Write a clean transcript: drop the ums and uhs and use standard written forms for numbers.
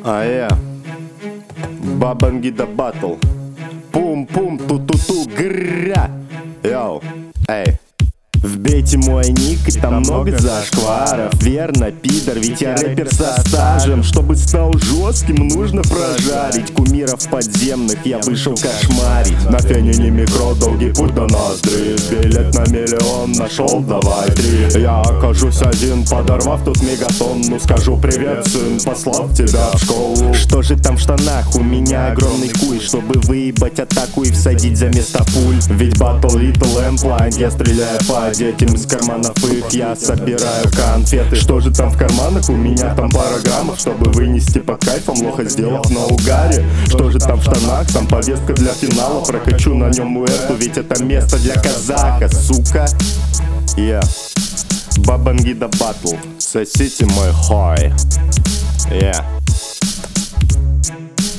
Бабангида батл. Пум-пум, ту-ту-ту, гря. Йоу, эй. Вбейте мой ник, и там много зашкваров. Верно, пидор, ведь я рэпер со стажем. Чтобы стал жестким, нужно прожарить. Кумиров подземных я вышел кошмарить. На фене не микро, долгий путь до ноздри. Билет на миллион нашел, давай 3. Я окажусь один, подорвав тут мегатон. Ну скажу привет, сын, послав тебя в школу. Что же там в штанах? У меня огромный куй, чтобы выебать атаку и всадить за место пуль. Ведь батл Little Empline, я стреляю по детям из карманов их, я собираю конфеты. Что же там в карманах? У меня там пара граммов, чтобы вынести по кайфам, лоха сделав на угаре. Что же там в штанах? Там повестка для финала, прокачу на нем уэрту, ведь это место для казака, сука. Бабангида батл, сосите мой хой.